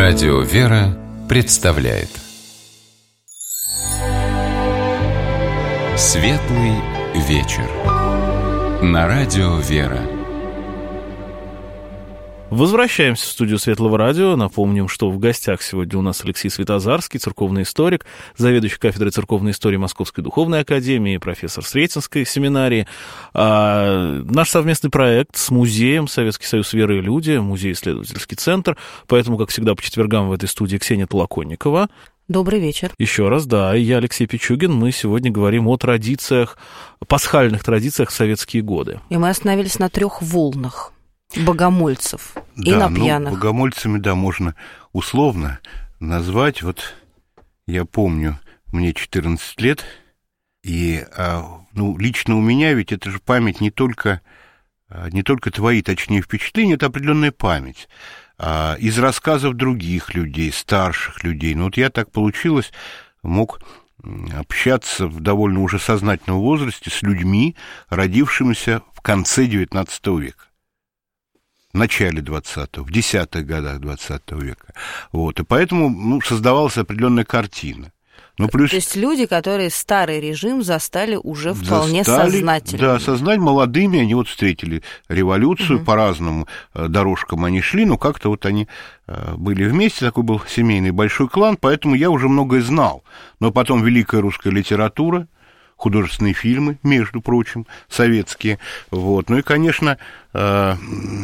Радио «Вера» представляет Светлый вечер на Радио «Вера». Возвращаемся в студию Светлого радио. Напомним, что в гостях сегодня у нас Алексей Святозарский, церковный историк, заведующий кафедрой церковной истории Московской духовной академии, профессор Сретенской семинарии. Наш совместный проект с музеем «Советский союз веры и люди», музей-исследовательский центр. Поэтому, как всегда, по четвергам в этой студии Ксения Толоконникова. Добрый вечер. Еще раз, да, и я, Алексей Пичугин. Мы сегодня говорим о традициях, пасхальных традициях в советские годы. И мы остановились на 3 волнах богомольцев и на пьяных. Богомольцами, да, можно условно назвать. Вот я помню, мне 14 лет, и лично у меня ведь это же память не только твои, точнее, впечатления, это определенная память из рассказов других людей, старших людей. Но вот я так получилось, мог общаться в довольно уже сознательном возрасте с людьми, родившимися в конце XIX века. В начале 20-го, в 10-х годах 20 века. Вот. И поэтому создавалась определенная картина. Плюс... То есть люди, которые старый режим застали уже вполне сознательно. Да, сознательно, молодыми, они вот встретили революцию, по-разному дорожкам они шли, но как-то вот они были вместе, такой был семейный большой клан, поэтому я уже многое знал. Но потом великая русская литература, художественные фильмы, между прочим, советские. Вот. Ну и, конечно, тем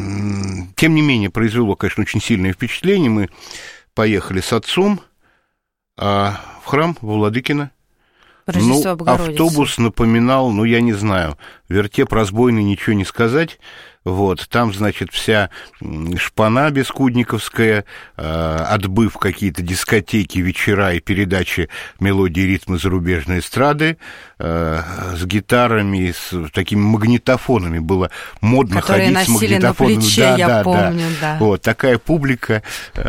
не менее, произвело, конечно, очень сильное впечатление. Мы поехали с отцом в храм во Владыкино. Автобус напоминал, я не знаю, вертеп разбойный, ничего не сказать. Вот, там, значит, вся шпана бескудниковская, отбыв какие-то дискотеки, вечера и передачи мелодии, ритмы зарубежной эстрады, с гитарами, с такими магнитофонами. Было модно которые ходить с магнитофонами. Которые носили на плече, я помню, да. Вот, такая публика.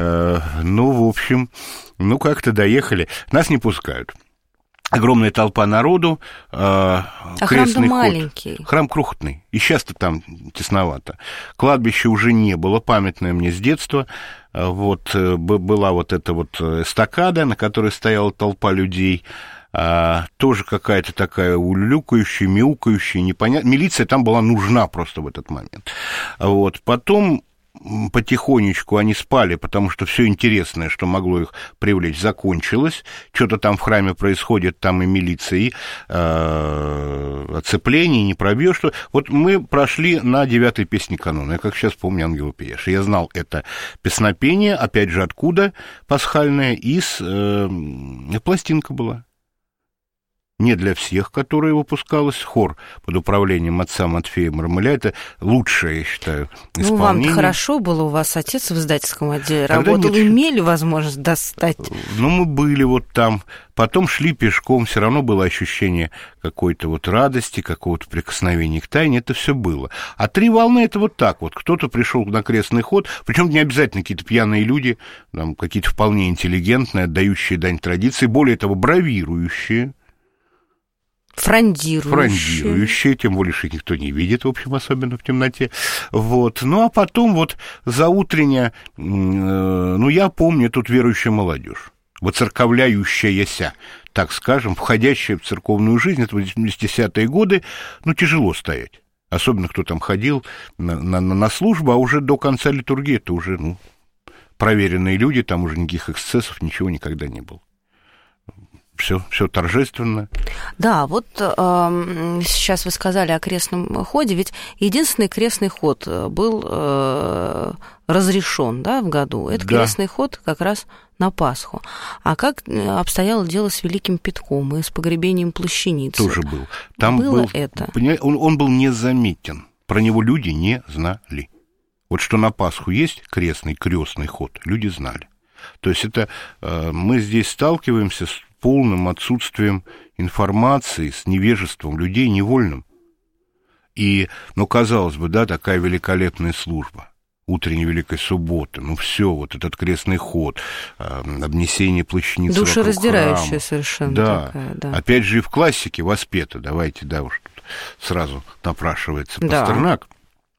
В общем, как-то доехали. Нас не пускают. Огромная толпа народу, храм-то маленький. Храм крохотный, и сейчас-то там тесновато. Кладбища уже не было, памятное мне с детства. Вот, была вот эта вот эстакада, на которой стояла толпа людей, тоже какая-то такая улюлюкающая, мяукающая, непонятная. Милиция там была нужна просто в этот момент. Вот, потом... Потихонечку они спали, потому что все интересное, что могло их привлечь, закончилось. Что-то там в храме происходит, там и милиция, и оцепление, не пробьешь. Что... Вот мы прошли на 9-й песне канона. Я как сейчас помню «Ангел пеешь». Я знал это песнопение, опять же, откуда пасхальное, пластинка была. Не для всех, которая выпускалась, хор под управлением отца Матфея Мармеля. Это лучшее, я считаю, исполнение. Вам-то хорошо было, у вас отец в издательском отделе работал, имели возможность достать. Мы были вот там, потом шли пешком, все равно было ощущение какой-то вот радости, какого-то прикосновения к тайне, это все было. А 3 волны — это вот так вот, кто-то пришел на крестный ход, причем не обязательно какие-то пьяные люди, там, какие-то вполне интеллигентные, отдающие дань традиции, более того, бравирующие, Фрондирующие, тем более, что их никто не видит, в общем, особенно в темноте. Вот. А потом вот заутренняя, я помню, тут верующая молодежь, воцерковляющаяся, так скажем, входящая в церковную жизнь, это 80-е годы, тяжело стоять. Особенно, кто там ходил на службу, а уже до конца литургии это уже, проверенные люди, там уже никаких эксцессов, ничего никогда не было. Все торжественно. Да, вот сейчас вы сказали о крестном ходе, ведь единственный крестный ход был разрешен, в году. Это крестный ход как раз на Пасху. А как обстояло дело с Великим Пятком и с погребением плащаницы? Тоже был. Там было это. Он был незаметен. Про него люди не знали. Вот что на Пасху есть крестный ход, люди знали. То есть это мы здесь сталкиваемся с полным отсутствием информации, с невежеством людей невольным. И, казалось бы, такая великолепная служба, утренняя Великая Суббота, все, вот этот крестный ход, обнесение плащаницы вокруг храма. Душераздирающая совершенно такая, да. Опять же и в классике воспето, давайте, уж тут сразу напрашивается Пастернак.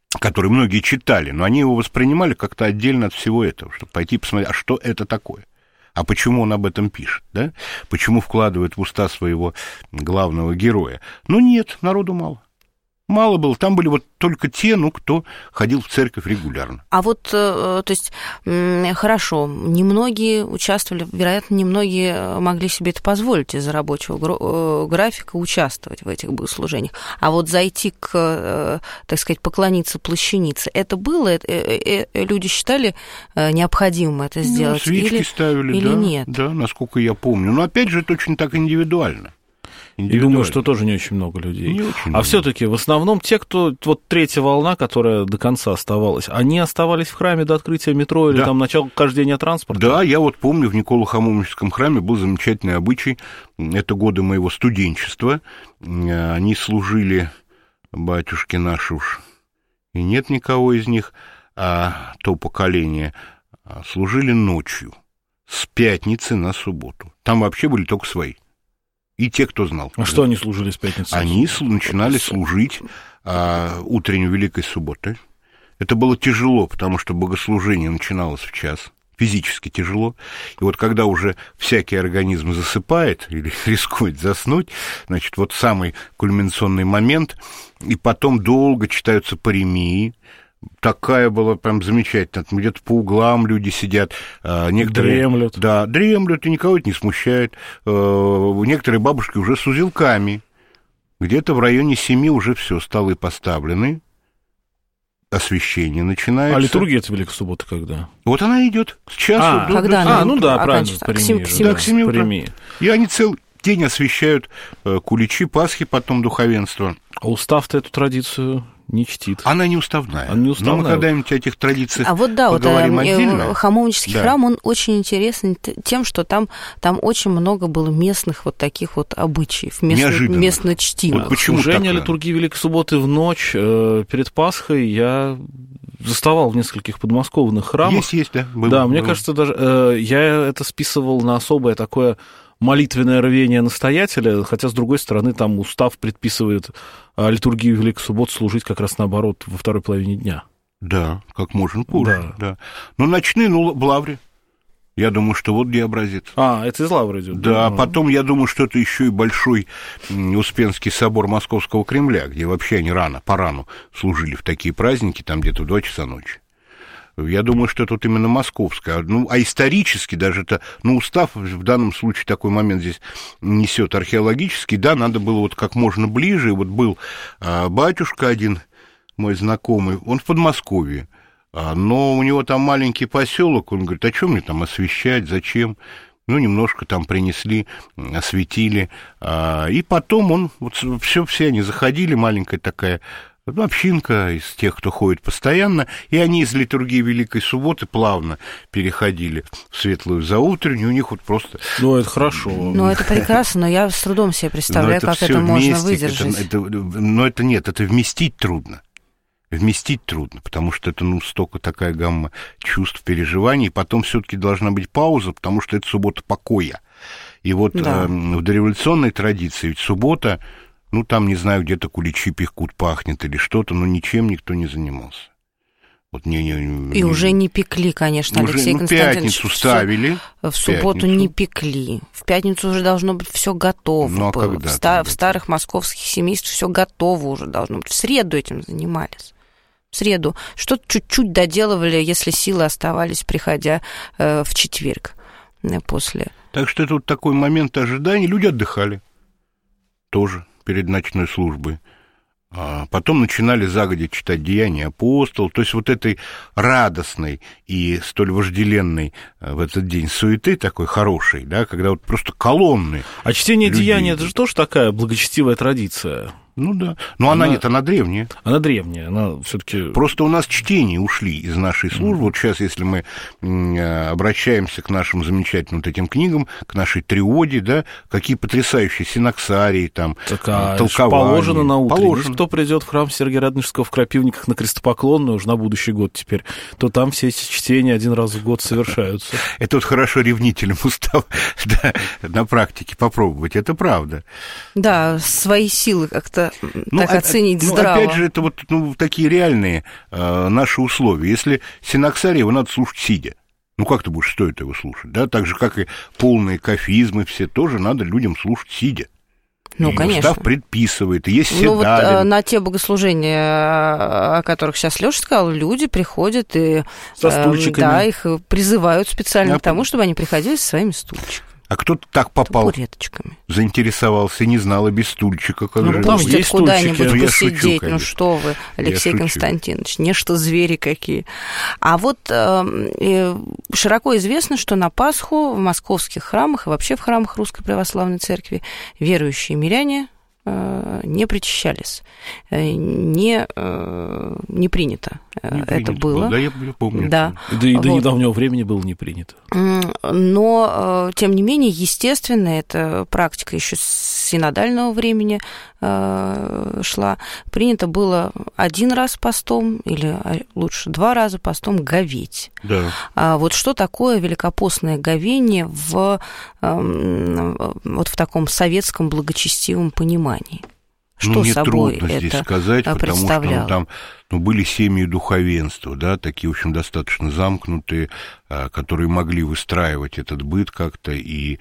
который многие читали, но они его воспринимали как-то отдельно от всего этого, чтобы пойти посмотреть, а что это такое? А почему он об этом пишет, да? Почему вкладывает в уста своего главного героя? Ну, нет, народу мало. Мало было. Там были вот только те, кто ходил в церковь регулярно. А вот, то есть, хорошо, немногие участвовали, вероятно, немногие могли себе это позволить из-за рабочего графика участвовать в этих богослужениях. А вот зайти к, так сказать, поклониться плащанице, это было? Люди считали необходимым это сделать? Свечки ставили, или нет? Да, насколько я помню. Но, опять же, это очень так индивидуально. И думаю, что тоже не очень много людей. Не очень много. Все-таки в основном те, кто вот третья волна, которая до конца оставалась, они оставались в храме до открытия метро или там начала хождения транспорта? Да, я вот помню, в Николо-Хамовническом храме был замечательный обычай. Это годы моего студенчества. Они служили, батюшки наши уж, и нет никого из них, а то поколение, служили ночью, с пятницы на субботу. Там вообще были только свои. И те, кто знал. А что они служили с пятницы? Они начинали служить утренней Великой Субботы. Это было тяжело, потому что богослужение начиналось в час. Физически тяжело. И вот когда уже всякий организм засыпает или рискует заснуть, значит, вот самый кульминационный момент, и потом долго читаются паремии. Такая была прям замечательная. Где-то по углам люди сидят. Некоторые дремлют. Да, дремлют, и никого это не смущает. Некоторые бабушки уже с узелками. Где-то в районе 7 уже все, столы поставлены. Освещение начинается. А литургия это Великая Суббота когда? Вот она идет с часу до... Когда она? Ну да, правильно, к 7 утра. И они целый день освещают куличи, Пасхи, потом духовенство. А устав-то эту традицию не чтит. Она не уставная. Она не уставная. Но мы когда-нибудь о этих традициях поговорим отдельно. Хамовнический храм, он очень интересен тем, что там очень много было местных вот таких вот обычаев, местно чтимых. Вот почему служение литургии Великой Субботы в ночь перед Пасхой я заставал в нескольких подмосковных храмах. Есть, да. Было. Мне кажется, даже я это списывал на особое такое молитвенное рвение настоятеля, хотя, с другой стороны, там устав предписывает литургию Великой Субботы служить как раз наоборот во второй половине дня. Да, как можно позже. Да. Но ночные, в Лавре. Я думаю, что вот где образец. Это из Лавры идет. Да, потом я думаю, что это еще и большой Успенский собор Московского Кремля, где вообще они по-рану служили в такие праздники, там где-то в 2 часа ночи. Я думаю, что тут именно московская. А исторически даже это, устав в данном случае такой момент здесь несет археологический, да, надо было вот как можно ближе. И вот был батюшка один, мой знакомый, он в Подмосковье, но у него там маленький поселок, он говорит, а что мне там освещать, зачем? Немножко там принесли, осветили, и потом все они заходили, маленькая такая общинка из тех, кто ходит постоянно, и они из литургии Великой Субботы плавно переходили в светлую заутреннюю, у них вот просто... это хорошо. Это прекрасно, но я с трудом себе представляю, как это можно выдержать. Это вместить трудно. Потому что это, столько такая гамма чувств, переживаний, и потом все-таки должна быть пауза, потому что это суббота покоя. И вот в дореволюционной традиции ведь суббота, там, не знаю, где-то куличи пекут, пахнет или что-то, но ничем никто не занимался. И уже не пекли, конечно, Алексей Константинович. В пятницу ставили. В субботу не пекли. В пятницу уже должно быть все готово. В старых московских семействах все готово уже должно быть. В среду этим занимались. В среду. Что-то чуть-чуть доделывали, если силы оставались, приходя в четверг после. Так что это вот такой момент ожидания. Люди отдыхали тоже перед ночной службой. Потом начинали загодя читать «Деяния апостолов». То есть вот этой радостной и столь вожделенной в этот день суеты такой хорошей, да, когда вот просто колонны. А чтение «Деяний» — это же тоже такая благочестивая традиция. Да. Но она древняя. Она древняя, она все-таки. Просто у нас чтения ушли из нашей службы. Вот сейчас, если мы обращаемся к нашим замечательным вот этим книгам, к нашей триоде, да, какие потрясающие синоксарии, там, толкования. Положено на утро. Кто придет в храм Сергия Радонежского в Крапивниках на крестопоклонную уже на будущий год теперь, то там все эти чтения один раз в год совершаются. Это вот хорошо ревнителям устав на практике попробовать, это правда. Да, свои силы как-то как-то так оценить здраво. Опять же, это вот такие реальные наши условия. Если синоксарий, его надо слушать сидя. Как ты будешь стоит его слушать, да? Так же, как и полные кафизмы все, тоже надо людям слушать сидя. Конечно. Устав предписывает, и есть седалин. Вот на те богослужения, о которых сейчас Лёша сказал, люди приходят и их призывают специально к тому, чтобы они приходили со своими стульчиками. А кто-то так попал, табуреточками. Заинтересовался, не знал, и без стульчика. Как же там есть куда-нибудь посидеть, шучу, что вы, Алексей Константинович, не что звери какие. А вот широко известно, что на Пасху в московских храмах и вообще в храмах Русской Православной Церкви верующие миряне не причащались. Не принято. Это было. Да, я помню. Да и до недавнего времени было не принято. Но, тем не менее, естественно, эта практика еще с синодального времени шла. Принято было 1 раз постом, или лучше 2 раза постом говеть. Да. Вот что такое великопостное говение вот в таком советском благочестивом понимании? Что собой трудно это здесь сказать, потому что там были семьи духовенства, да, такие, в общем, достаточно замкнутые, которые могли выстраивать этот быт как-то, и,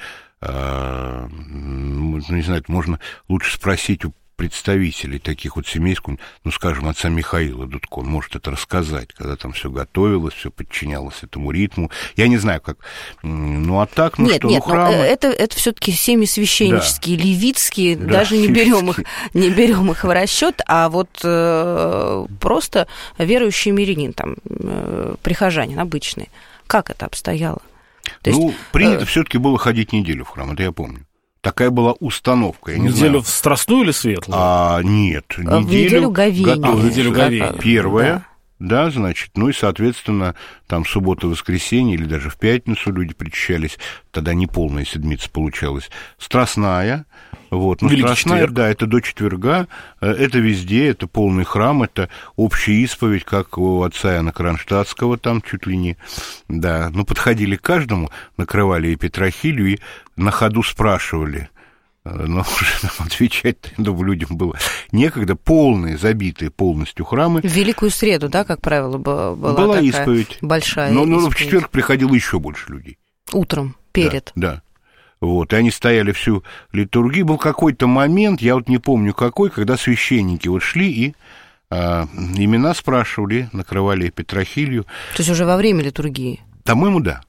не знаю, можно лучше спросить у представителей таких вот семей, скажем, отца Михаила Дудко, он может это рассказать, когда там все готовилось, все подчинялось этому ритму. Я не знаю, как. А так, храмы... это все-таки семьи священнические, да. Левитские, да, даже не берем их в расчет, а вот просто верующий мирянин, там, прихожанин обычный. Как это обстояло? Принято все-таки было ходить неделю в храм, это я помню. Такая была установка. Я не неделю знаю. В страстную или светлую? Нет, неделю говения. Неделю говения. Первая, да, значит, и, соответственно, там суббота, воскресенье или даже в пятницу люди причащались, тогда не полная седмица получалась. Страстная, страстная, четверг. Да, это до четверга, это везде, это полный храм, это общая исповедь, как у отца Иоанна Кронштадтского, там чуть ли не, да, подходили к каждому, накрывали епитрахилью и на ходу спрашивали. Но уже отвечать, я думаю, людям было некогда. Полные, забитые полностью храмы. В Великую Среду, да, как правило, была такая исповедь. Большая исповедь. Но в четверг приходило еще больше людей. Утром, перед. Да. И они стояли всю литургию. Был какой-то момент, я не помню какой, когда священники шли и имена спрашивали, накрывали епитрахилью. То есть уже во время литургии? По-моему, да.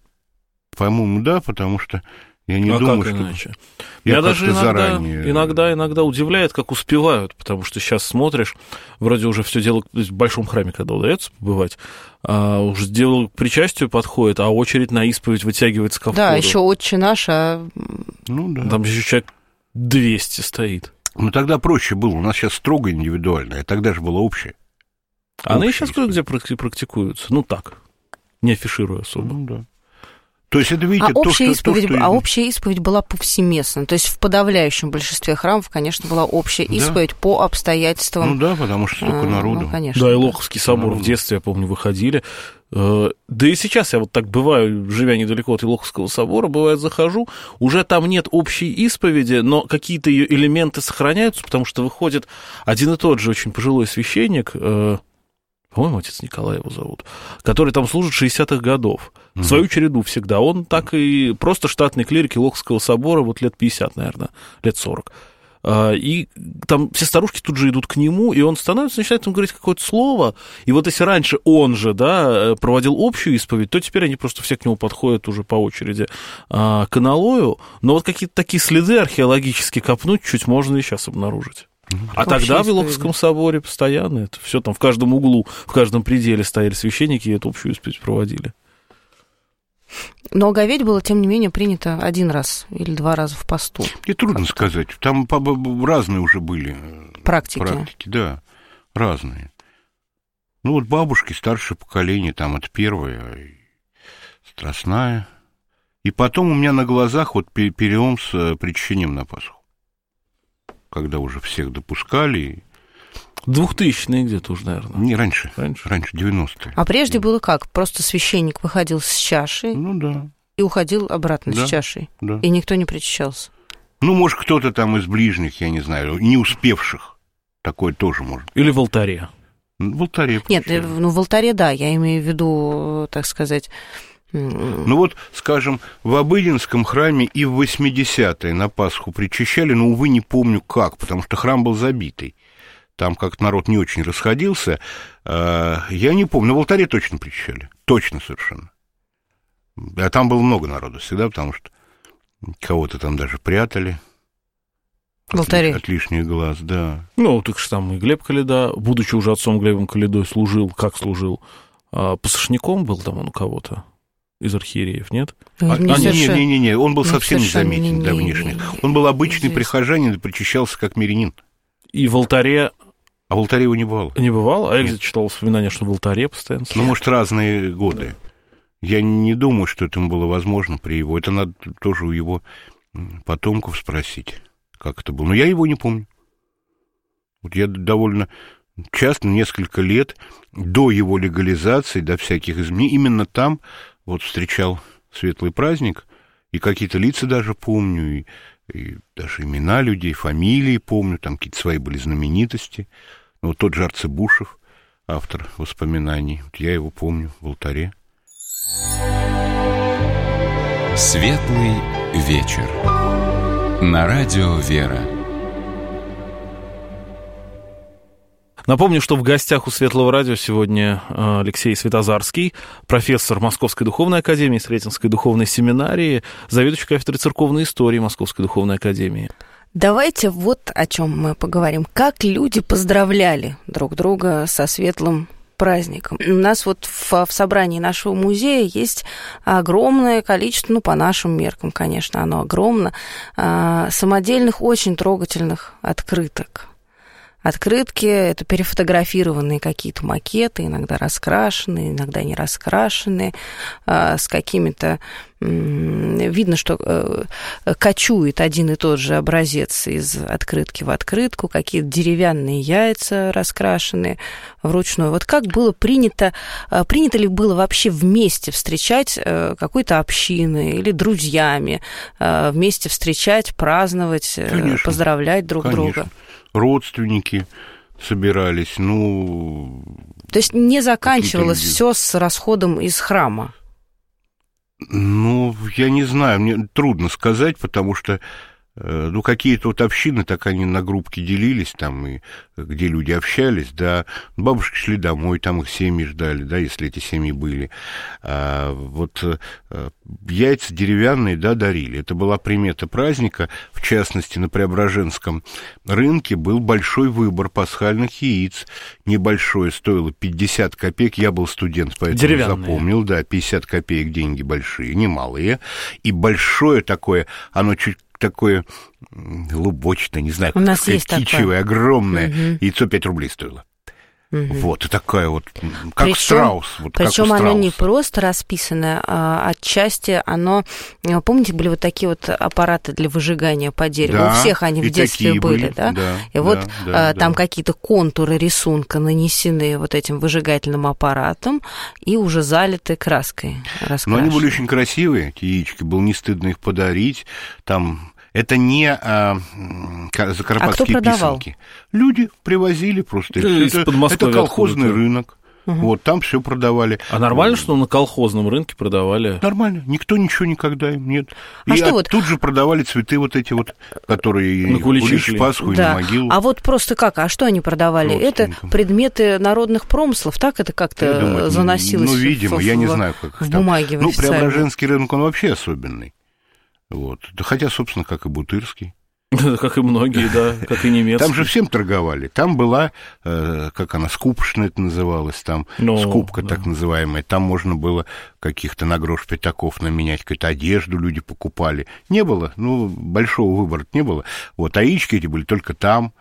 Потому что я не думаю, что... Иначе? Я даже иногда удивляет, как успевают, потому что сейчас смотришь, вроде уже все дело в большом храме, когда удается побывать, уже дело к причастию подходит, а очередь на исповедь вытягивается ко входу. Да, еще «Отче наш», Там еще человек 200 стоит. Тогда проще было, у нас сейчас строго индивидуально, а тогда же было общее. Они и сейчас кое-где практикуются, так, не афишируя особо. Да. То есть это, видите, общая исповедь была повсеместно. То есть в подавляющем большинстве храмов, конечно, была общая исповедь по обстоятельствам. Потому что столько народу. Конечно. Да, и Лоховский собор в детстве, я помню, выходили. Да и сейчас я так бываю, живя недалеко от Илоховского собора, бывает, захожу, уже там нет общей исповеди, но какие-то ее элементы сохраняются, потому что выходит один и тот же очень пожилой священник, по-моему, отец Николай его зовут, который там служит 60-х годов. В свою череду всегда. Он так и просто штатный клирик Илоховского собора, лет 50, наверное, лет 40. И там все старушки тут же идут к нему, и он становится, начинает им говорить какое-то слово. И если раньше он же, проводил общую исповедь, то теперь они просто все к нему подходят уже по очереди к аналою. Но какие-то такие следы археологически копнуть чуть можно и сейчас обнаружить. А тогда в Илоховском соборе постоянно это все там в каждом углу, в каждом пределе стояли священники и эту общую исповедь проводили. Но говеть было, тем не менее, принято 1 раз или 2 раза в посту. И трудно сказать. Там разные уже были практики, да, разные. Бабушки, старшее поколение, там это первое, страстная. И потом у меня на глазах перелом с причащением на Пасху. Когда уже всех допускали. 2000-е где-то уже, наверное. Не, раньше 90-е. А прежде было как? Просто священник выходил с чашей и уходил обратно с чашей. Да. И никто не причащался. Может, кто-то там из ближних, я не знаю, не успевших Такое тоже можно. Или в алтаре. В алтаре. Нет, в алтаре, да, я имею в виду, так сказать... Ну вот, скажем, в Обыденском храме и в 80-е на Пасху причащали, но, увы, не помню как, потому что храм был забитый. Там как-то народ не очень расходился. Я не помню, но в алтаре точно причащали. Точно совершенно. А там было много народу всегда, потому что кого-то там даже прятали. В алтаре? От лишних глаз, да. Ну, так что там и Глеб Коляда, будучи уже отцом Глебом Колядой, служил, посошником был там он у кого-то из архиереев, нет? Не, он был совсем незаметен для внешних. Он был обычный прихожанин и причащался как мирянин. И в алтаре... А в алтаре его не бывало. Не бывало? А я где-то читал воспоминания, что в алтаре постоянно... Ну, может, разные годы. Я не думаю, что это было возможно при его. Это надо тоже у его потомков спросить, как это было. Но я его не помню. Вот я довольно часто, несколько лет до его легализации, до всяких изменений, именно там вот встречал светлый праздник, и какие-то лица даже помню, и даже имена людей, фамилии помню, там какие-то свои были знаменитости. Вот тот же Арцебушев, автор воспоминаний, вот я его помню в алтаре. Светлый вечер. На радио «Вера». Напомню, что в гостях у Светлого радио сегодня Алексей Святозарский, профессор Московской духовной академии, Сретенской духовной семинарии, заведующий кафедрой церковной истории Московской духовной академии. Давайте вот о чем мы поговорим. Как люди поздравляли друг друга со светлым праздником. У нас вот в собрании нашего музея есть огромное количество, ну, по нашим меркам, конечно, оно огромно, самодельных, очень трогательных открыток. Открытки — это перефотографированные какие-то макеты, иногда раскрашенные, иногда не раскрашенные, с какими-то... Видно, что кочует один и тот же образец из открытки в открытку, какие-то деревянные яйца раскрашенные вручную. Вот как было принято ли было вообще вместе встречать какой-то общиной или друзьями, вместе встречать, праздновать, конечно, поздравлять друг друга? Родственники собирались, То есть не заканчивалось все с расходом из храма? Ну, я не знаю, мне трудно сказать, потому что, какие-то вот общины, так они на группки делились, там, и где люди общались, да, бабушки шли домой, там их семьи ждали, да, если эти семьи были. Яйца деревянные, да, дарили. Это была примета праздника. В частности, на Преображенском рынке был большой выбор пасхальных яиц. Небольшое, стоило 50 копеек. Я был студент, поэтому запомнил, да, 50 копеек деньги большие, немалые. И большое такое, оно чуть такое лубочное, не знаю, кичевое, огромное. Яйцо 5 рублей стоило. Вот, и такая вот, как страус. Вот, причем оно не просто расписанное, а отчасти оно... Помните, были вот такие вот аппараты для выжигания по дереву? Да, у всех они в детстве были, да? И вот там какие-то контуры рисунка нанесены вот этим выжигательным аппаратом и уже залиты краской раскрашены. Но они были очень красивые, эти яички, было не стыдно их подарить, там... Это не закарпатские писанки. Люди привозили просто. Это колхозный рынок. Вот, там все продавали. А нормально, что на колхозном рынке продавали? Нормально. Никто ничего никогда им нет. И тут же продавали цветы вот эти вот, которые кулич, Пасху и на могилу. А вот просто как? А что они продавали? Это предметы народных промыслов, так это как-то заносилось? Ну, видимо, я не знаю, как в бумаге. Ну, Преображенский рынок, он вообще особенный. Вот. Да, хотя, собственно, как и Бутырский. Как и многие, да, как и немецкие. Там же всем торговали. Там была, как она, скупочная это называлась, там скупка так называемая. Там можно было каких-то на грош пятаков наменять, какую-то одежду люди покупали. Не было, большого выбора не было. Вот, а яички эти были только там.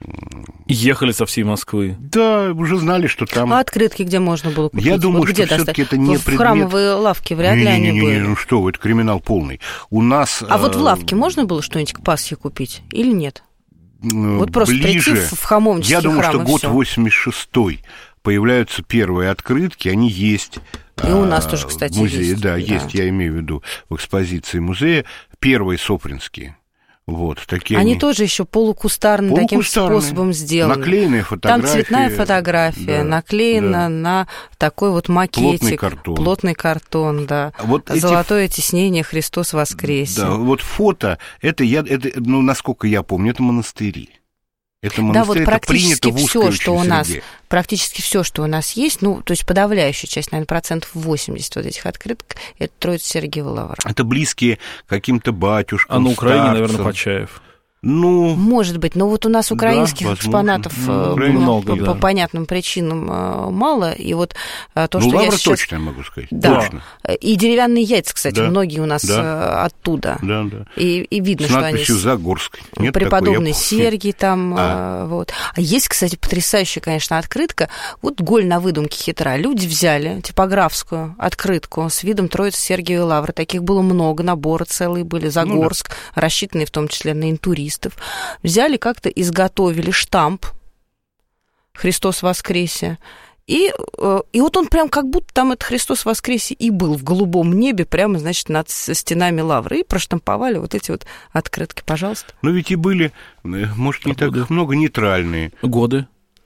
Ехали со всей Москвы. Да, уже знали, что там... А открытки где можно было купить? Я думаю, что все-таки это не предмет... В храмовые лавки вряд ли они были. Ну что вы, это криминал полный. У нас... А вот в лавке можно было что-нибудь к Пасхе купить или нет? Вот просто прийти в хамовнический храм. Я думаю, что год 86-й появляются первые открытки, они есть... И у нас тоже, кстати, в музее, есть. Да, есть, я имею в виду, в экспозиции музея. Первые сопринские. Вот, такие они тоже еще полукустарным таким способом сделаны. Наклеенные фотографии. Там цветная фотография, наклеена на такой вот макетик. Плотный картон, да. Вот золотое тиснение «Христос воскресе». Да, вот фото, это насколько я помню, это монастыри. Это монастырь, да, вот практически все, что у нас, практически все, что у нас есть, то есть подавляющая часть, наверное, 80% вот этих открыток, это Троица Сергиева Лавра. Это близкие каким-то батюшкам, а на Украине, старцам. наверное, Почаев. Может быть, но вот у нас украинских экспонатов много, по понятным причинам мало, и вот то, что Лавра я сейчас... точно, я могу сказать. Да. Точно. И деревянные яйца, кстати, многие у нас оттуда. Да. И видно, с что они... надписью «Загорск». Нет преподобный Сергий там. Вот. А есть, кстати, потрясающая, конечно, открытка. Вот голь на выдумке хитра. Люди взяли типографскую открытку с видом Троицы Сергиевой Лавры. Таких было много, наборы целые были. Загорск, рассчитанные в том числе на интуристов. Взяли как-то, изготовили штамп «Христос воскресе». И вот он прям как будто там этот «Христос воскресе» и был в голубом небе, прямо, значит, над стенами Лавры. И проштамповали вот эти вот открытки, пожалуйста. Но ведь и были, может, не так много, нейтральные. Годы?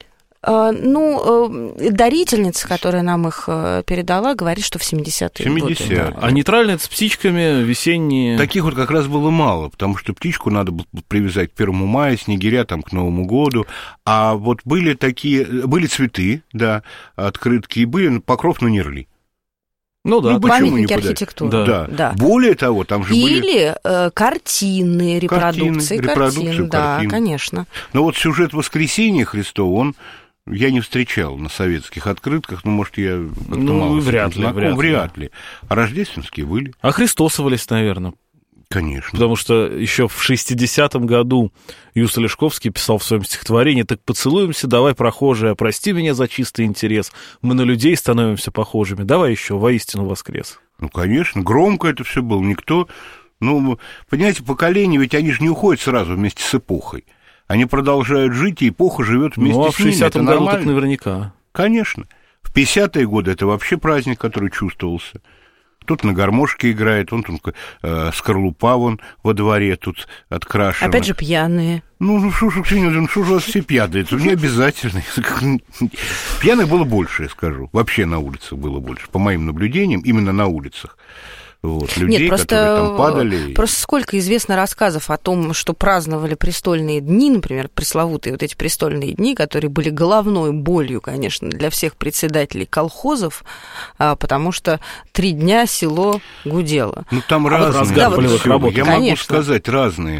Дарительница, которая нам их передала, говорит, что в 70-е годы. Да. А нейтральные с птичками, весенние? Таких вот как раз было мало, потому что птичку надо было привязать к 1 мая, снегиря там к Новому году. А вот были цветы, да, открытки, и были покров на нерли. Памятники архитектуры. Да. Более того, там же были... Или картины, репродукции картин. Да, конечно. Но вот сюжет Воскресения Христова, я не встречал на советских открытках, может, я как-то мало вряд ли. А рождественские были. А христосовались, наверное. Конечно. Потому что еще в 60-м году Юст Олешковский писал в своем стихотворении: «Так поцелуемся, давай, прохожие, прости меня за чистый интерес. Мы на людей становимся похожими. Давай еще воистину воскрес». Конечно, громко это все было. Никто... понимаете, поколения, ведь они же не уходят сразу вместе с эпохой. Они продолжают жить, и эпоха живет вместе с ними. В 60-м году так наверняка. Конечно. В 50-е годы это вообще праздник, который чувствовался. Тут на гармошке играет, скорлупа во дворе тут открашена. Опять же пьяные. Что же у вас все пьяные? Это не обязательно. Пьяных было больше, я скажу. Вообще на улицах было больше. По моим наблюдениям, именно на улицах. Людей, которые там падали. Просто сколько известно рассказов о том, что праздновали престольные дни, например, пресловутые вот эти престольные дни, которые были головной болью, конечно, для всех председателей колхозов, потому что 3 дня село гудело. Там разные. Я могу сказать, разные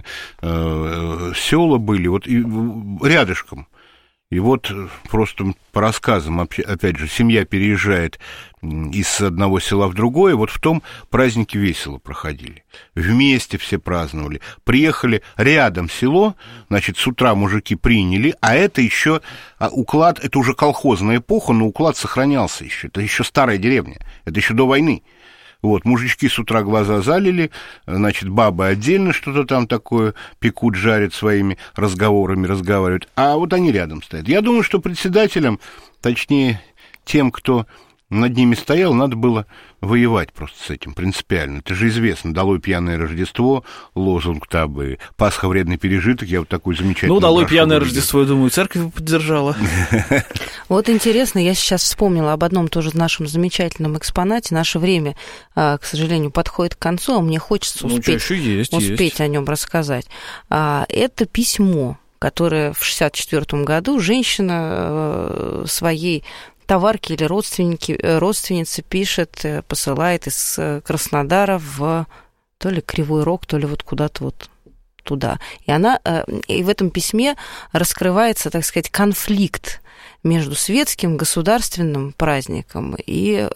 села были, и рядышком. И просто по рассказам, опять же, семья переезжает из одного села в другое, в том праздники весело проходили. Вместе все праздновали. Приехали рядом село, значит, с утра мужики приняли, а это еще уклад, это уже колхозная эпоха, но уклад сохранялся еще. Это еще старая деревня, это еще до войны. Мужички с утра глаза залили, значит, бабы отдельно что-то там такое пекут, жарят, своими разговорами разговаривают, а они рядом стоят. Я думаю, что председателям, точнее, тем, кто над ними стоял, надо было воевать просто с этим принципиально. Это же известно. «Долой пьяное Рождество», лозунг там, и «Пасха вредный пережиток». Я такой замечательный. «Долой пьяное Рождество», я думаю, церковь поддержала. Интересно, я сейчас вспомнила об одном тоже нашем замечательном экспонате. Наше время, к сожалению, подходит к концу, а мне хочется успеть о нем рассказать. Это письмо, которое в 1964 году женщина своей товарки или родственницы пишет, посылает из Краснодара в то ли Кривой Рог, то ли куда-то туда. И в этом письме раскрывается, так сказать, конфликт между светским государственным праздником и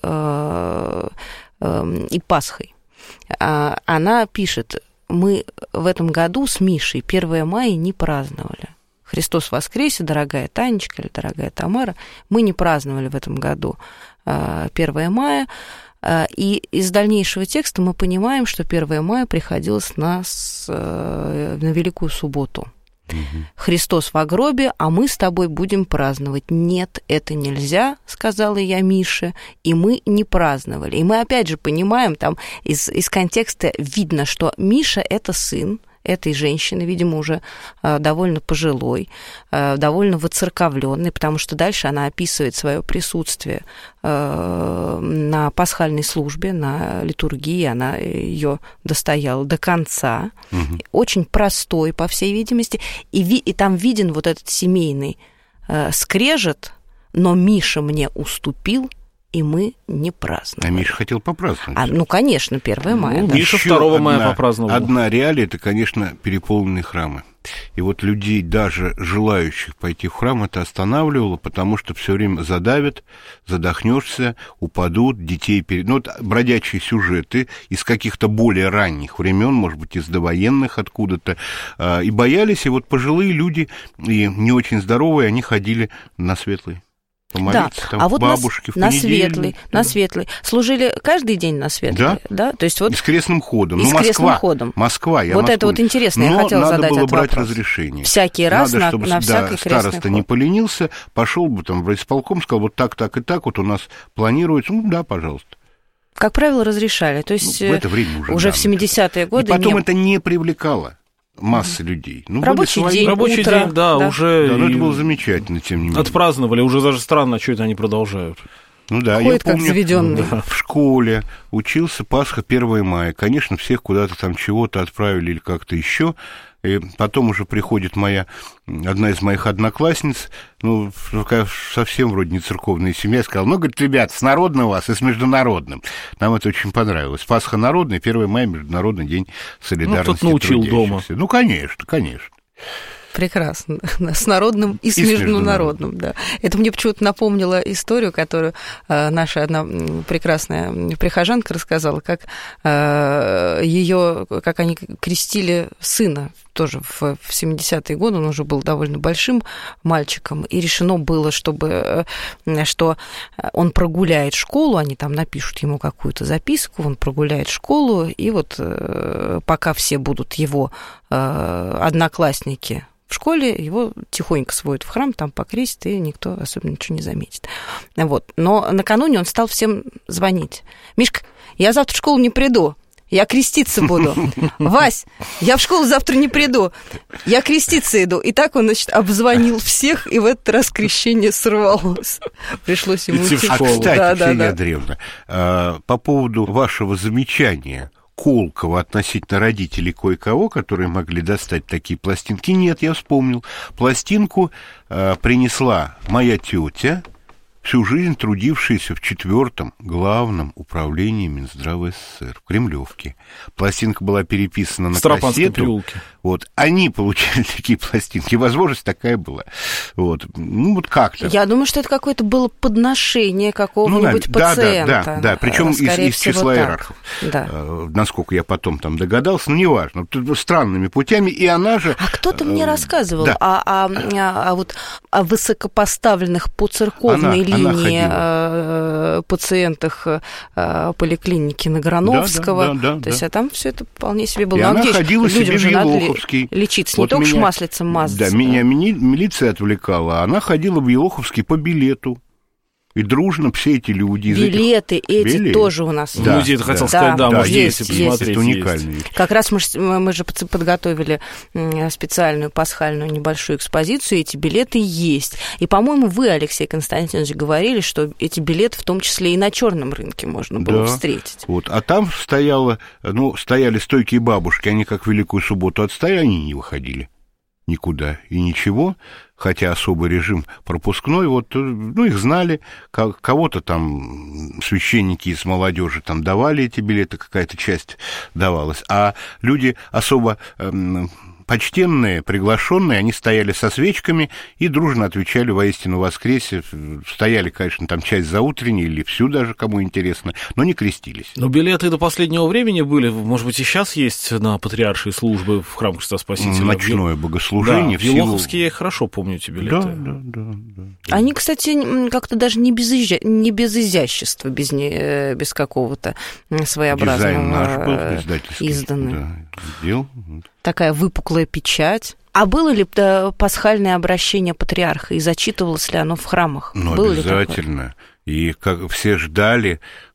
Пасхой. Она пишет: мы в этом году с Мишей 1 мая не праздновали. Христос воскресе, дорогая Танечка или дорогая Тамара, мы не праздновали в этом году 1 мая, и из дальнейшего текста мы понимаем, что 1 мая приходилось на Великую Субботу. Христос в гробе, а мы с тобой будем праздновать. Нет, это нельзя, сказала я Мише, и мы не праздновали. И мы опять же понимаем, там из контекста видно, что Миша – это сын этой женщины, видимо, уже довольно пожилой, довольно воцерковленной, потому что дальше она описывает свое присутствие на пасхальной службе, на литургии, она ее достояла до конца. Очень простой, по всей видимости, и там виден вот этот семейный скрежет, но Миша мне уступил, и мы не праздновали. А Миша хотел попраздновать. Ну, конечно, 1 мая. Да. Миша 2 мая попраздновал. Одна реалия, это, конечно, переполненные храмы. И вот людей, даже желающих пойти в храм, это останавливало, потому что все время задавят, задохнешься, упадут, детей... Ну, вот бродячие сюжеты из каких-то более ранних времен, может быть, из довоенных откуда-то, и боялись, и вот пожилые люди, и не очень здоровые, они ходили на светлый. Помолиться, да, там, а вот бабушки на светлый, на светлый. Служили каждый день на светлый, да? То есть вот... И с крестным ходом. И с крестным ходом. Москва, я вот Москву. Это вот интересно, я хотела задать этот вопрос. Надо было брать разрешение. Всякий раз надо, чтобы, на всякий крестный ход. Староста не поленился, пошел бы там в райисполком, сказал, вот так, так и так, вот у нас планируется, ну да, пожалуйста. Как правило, разрешали, то есть в это время уже в 70-е годы... И потом это не привлекало массы людей. Ну, рабочий день, рабочий утро, день, да, уже... Да, но это было замечательно, тем не менее. Отпраздновали, уже даже странно, что это они продолжают. Ну да, ходит я помню, как заведенный. В школе учился Пасха 1 мая. Конечно, всех куда-то там чего-то отправили или как-то еще. И потом уже приходит одна из моих одноклассниц, ну, совсем вроде не церковная семья, сказала, ну, говорит, ребят, с народным у вас и с международным. Нам это очень понравилось. Пасха народная, 1 мая, Международный день солидарности. Ну, кто-то научил дома. Ну, конечно, конечно. Прекрасно. С народным и с международным, да. Это мне почему-то напомнило историю, которую наша одна прекрасная прихожанка рассказала, как они крестили сына тоже в 70-е годы, он уже был довольно большим мальчиком, и решено было, что он прогуляет школу, они там напишут ему какую-то записку, он прогуляет школу, и вот пока все будут его одноклассники в школе, его тихонько сводят в храм, там покрестят, и никто особенно ничего не заметит. Вот. Но накануне он стал всем звонить. «Мишка, я завтра в школу не приду, я креститься буду. Вась, я в школу завтра не приду, я креститься иду». И так он, значит, обзвонил всех, и в этот раз крещение сорвалось. Пришлось ему идти в школу. А, кстати, Ксения Андреевна, по поводу вашего замечания колкого относительно родителей кое-кого, которые могли достать такие пластинки. Нет, я вспомнил. Пластинку принесла моя тетя, всю жизнь трудившаяся в 4-м главном управлении Минздрава СССР в Кремлевке. Пластинка была переписана на кассету. Переулке. Вот. Они получали такие пластинки. Возможность такая была. Вот. Ну, вот как-то. Я думаю, что это какое-то было подношение какого-нибудь пациента. Да. Причем из числа иерархов. Да. Насколько я потом там догадался, ну, неважно. Странными путями. И она же... А кто-то мне рассказывал да. вот о высокопоставленных по церковной линии пациентах поликлиники на Грановского. Да. То есть, а там все это вполне себе было. И она ходила себе в Елоховский. Лечиться, вот не только маслицем мазаться. Да, меня милиция отвлекала, а она ходила в Елоховский по билету. И дружно все эти люди... Билеты эти тоже у нас. Да, музей, хотел сказать, да, можно есть, посмотреть. Это уникальная вещь. Как раз мы же подготовили специальную пасхальную небольшую экспозицию, эти билеты есть. И, по-моему, вы, Алексей Константинович, говорили, что эти билеты в том числе и на черном рынке можно было встретить. Вот. А там стояли стойкие бабушки, они как Великую Субботу отстояли, они не выходили никуда и ничего, хотя особый режим пропускной, вот, ну, их знали, кого-то там священники из молодежи там давали эти билеты, какая-то часть давалась, а люди особо почтенные, приглашенные, они стояли со свечками и дружно отвечали «Воистину воскресе». Стояли, конечно, там часть заутренней или всю даже, кому интересно, но не крестились. Но билеты до последнего времени были, может быть, и сейчас есть на патриаршие службы в храм Христа Спасителя. Ночное богослужение. Да, в Елоховске я хорошо помню эти билеты. Да. Они, кстати, как-то даже не без изящества, без какого-то своеобразного дизайн наш был издательский. Изданы. Да, такая выпуклая печать. А было ли пасхальное обращение патриарха, и зачитывалось ли оно в храмах? Ну, было обязательно. И как все ждали,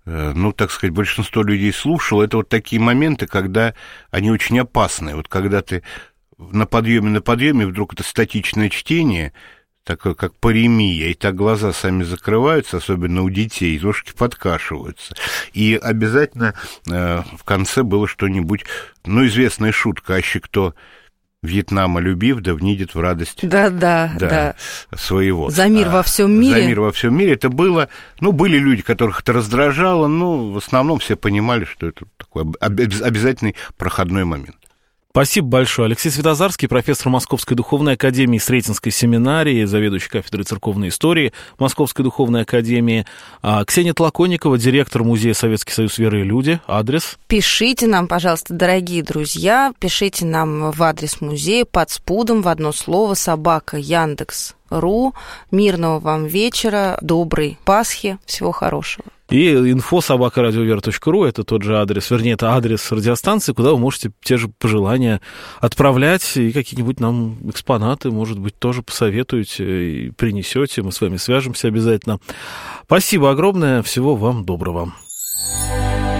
так сказать, большинство людей слушало, это вот такие моменты, когда они очень опасны. Вот когда ты на подъеме, вдруг это статичное чтение, такое как паремия, и так глаза сами закрываются, особенно у детей, ложки подкашиваются. И обязательно в конце было что-нибудь, известная шутка, аще кто Вьетнама любив, да внидит в радость своего. За мир во всем мире. За мир во всем мире. Это было, были люди, которых это раздражало, в основном все понимали, что это такой обязательный проходной момент. Спасибо большое. Алексей Святозарский, профессор Московской духовной академии Сретенской семинарии, заведующий кафедрой церковной истории Московской духовной академии. Ксения Тлаконникова, директор Музея Советский Союз веры и люди. Адрес? Пишите нам, пожалуйста, дорогие друзья, пишите нам в адрес музея под спудом в одно слово @Яндекс.ру. Мирного вам вечера, доброй Пасхи, всего хорошего. И info@radiovera.ru, это тот же адрес, вернее, это адрес радиостанции, куда вы можете те же пожелания отправлять, и какие-нибудь нам экспонаты, может быть, тоже посоветуете и принесете, мы с вами свяжемся обязательно. Спасибо огромное, всего вам доброго.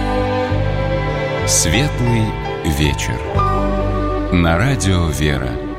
Светлый вечер. На радио «Вера».